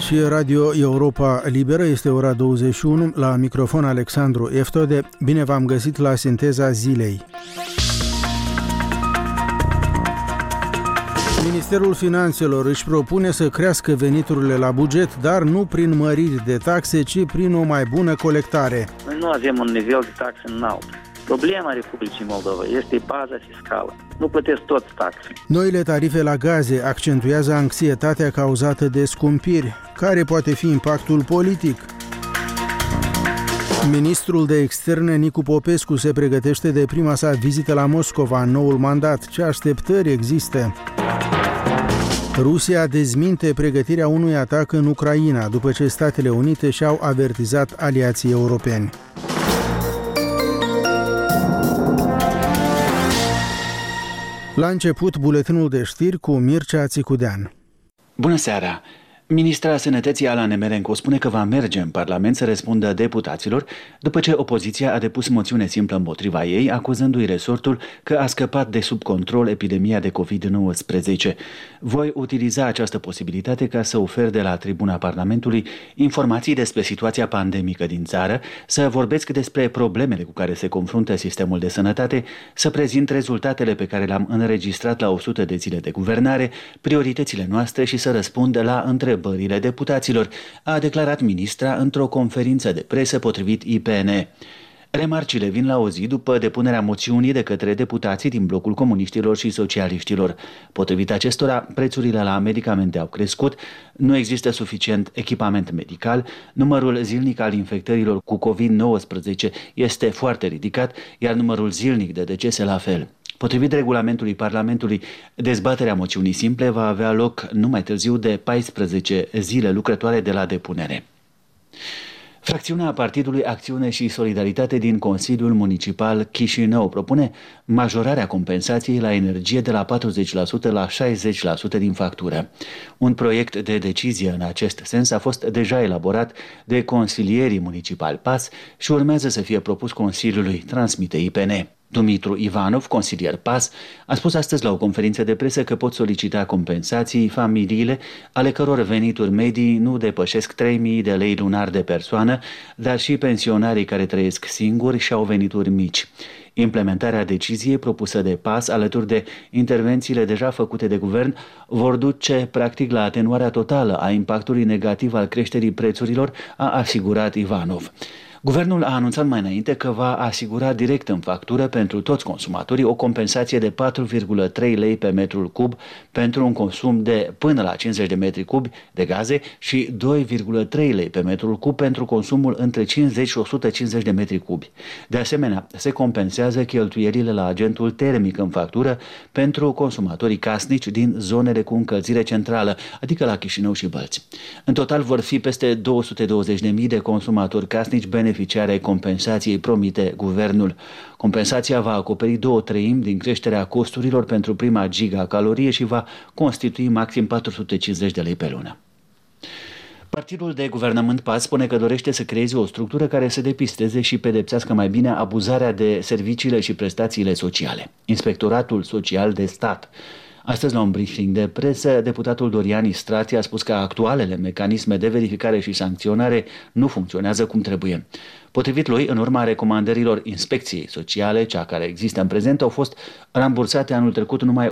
Aici e Radio Europa Liberă, este ora 21, la microfon Alexandru Eftode. Bine v-am găsit la Sinteza Zilei. Ministerul Finanțelor își propune să crească veniturile la buget, dar nu prin măriri de taxe, ci prin o mai bună colectare. Noi nu avem un nivel de taxe înalt. Problema Republicii Moldova este baza fiscală. Nu plătesc toți taxe. Noile tarife la gaze accentuează anxietatea cauzată de scumpiri. Care poate fi impactul politic? Ministrul de Externe Nicu Popescu se pregătește de prima sa vizită la Moscova în noul mandat. Ce așteptări există? Rusia dezminte pregătirea unui atac în Ucraina, după ce Statele Unite și-au avertizat aliații europeni. La început, buletinul de știri cu Mircea Țicudean. Bună seara! Ministra Sănătății Ala Nemerenco spune că va merge în Parlament să răspundă deputaților după ce opoziția a depus moțiune simplă împotriva ei, acuzându-i resortul că a scăpat de sub control epidemia de COVID-19. Voi utiliza această posibilitate ca să ofer de la tribuna Parlamentului informații despre situația pandemică din țară, să vorbesc despre problemele cu care se confruntă sistemul de sănătate, să prezint rezultatele pe care le-am înregistrat la 100 de zile de guvernare, prioritățile noastre și să răspund la întrebările deputaților, a declarat ministra într-o conferință de presă potrivit IPN. Remarcile vin la o zi după depunerea moțiunii de către deputații din blocul comuniștilor și socialiștilor. Potrivit acestora, prețurile la medicamente au crescut, nu există suficient echipament medical, numărul zilnic al infectărilor cu COVID-19 este foarte ridicat, iar numărul zilnic de decese la fel. Potrivit regulamentului Parlamentului, dezbaterea moțiunii simple va avea loc nu mai târziu de 14 zile lucrătoare de la depunere. Fracțiunea Partidului Acțiune și Solidaritate din Consiliul Municipal Chișinău propune majorarea compensației la energie de la 40% la 60% din factură. Un proiect de decizie în acest sens a fost deja elaborat de consilierii municipali PAS și urmează să fie propus Consiliului, transmite IPN. Dumitru Ivanov, consilier PAS, a spus astăzi la o conferință de presă că pot solicita compensații familiile ale căror venituri medii nu depășesc 3.000 de lei lunar de persoană, dar și pensionarii care trăiesc singuri și au venituri mici. Implementarea deciziei propusă de PAS, alături de intervențiile deja făcute de guvern, vor duce practic la atenuarea totală a impactului negativ al creșterii prețurilor, a asigurat Ivanov. Guvernul a anunțat mai înainte că va asigura direct în factură pentru toți consumatorii o compensație de 4,3 lei pe metrul cub pentru un consum de până la 50 de metri cubi de gaze și 2,3 lei pe metrul cub pentru consumul între 50 și 150 de metri cubi. De asemenea, se compensează cheltuielile la agentul termic în factură pentru consumatorii casnici din zonele cu încălzire centrală, adică la Chișinău și Bălți. În total vor fi peste 220.000 de consumatori casnici beneficiari ai compensației, promite guvernul. Compensația va acoperi 2/3 din creșterea costurilor pentru prima gigacalorie și va constitui maxim 450 de lei pe lună. Partidul de guvernământ PAS spune că dorește să creeze o structură care să depisteze și pedepsească mai bine abuzarea de serviciile și prestațiile sociale. Inspectoratul Social de Stat. Astăzi, la un briefing de presă, deputatul Dorian Istratie a spus că actualele mecanisme de verificare și sancționare nu funcționează cum trebuie. Potrivit lui, în urma recomandărilor inspecției sociale, cea care există în prezent, au fost rambursate anul trecut numai